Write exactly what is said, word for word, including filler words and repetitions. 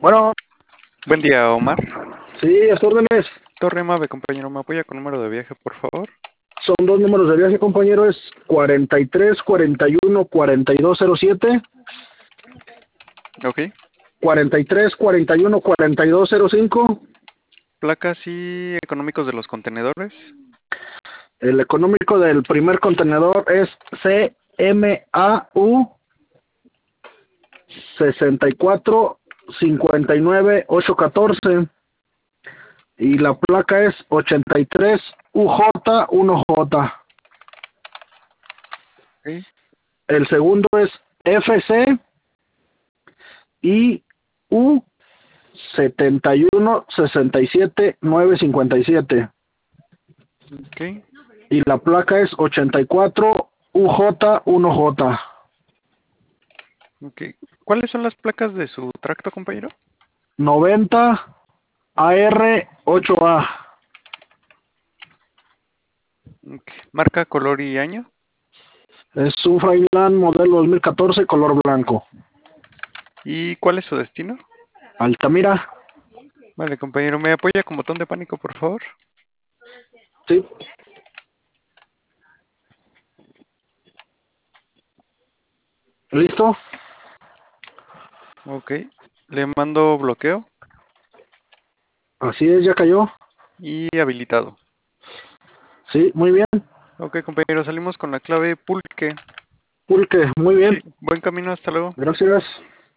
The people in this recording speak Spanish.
Bueno, Buen día, Omar. sí, a sus órdenes. Torre Mave, compañero, ¿me apoya con número de viaje, por favor? Son dos números de viaje, compañero. Es cuarenta y tres, cuarenta y uno, cuarenta y dos cero siete, Ok. cuarenta y tres, cuarenta y uno, cuarenta y dos cero cinco. Placas y económicos de los contenedores. El económico del primer contenedor es C M A U sesenta y cuatro, cincuenta y nueve, ochocientos catorce. Y la placa es ochenta y tres U J uno J. Ok. El segundo es F C I U setenta y uno, sesenta y siete, nueve cincuenta y siete. Ok. Y la placa es ochenta y cuatro U J uno J. Ok. ¿Cuáles son las placas de su tracto, compañero? noventa A R ocho A. Ok. Marca, color y año. Es un Freightliner modelo dos mil catorce, color blanco. ¿Y cuál es su destino? Altamira. Vale, compañero, ¿me apoya con botón de pánico, por favor? Sí. ¿Listo? Ok. Le mando bloqueo Así es, ya cayó. y habilitado. Sí, muy bien. Ok, compañero, salimos con la clave pulque. Pulque, muy Sí. bien. Buen camino, hasta luego. Gracias.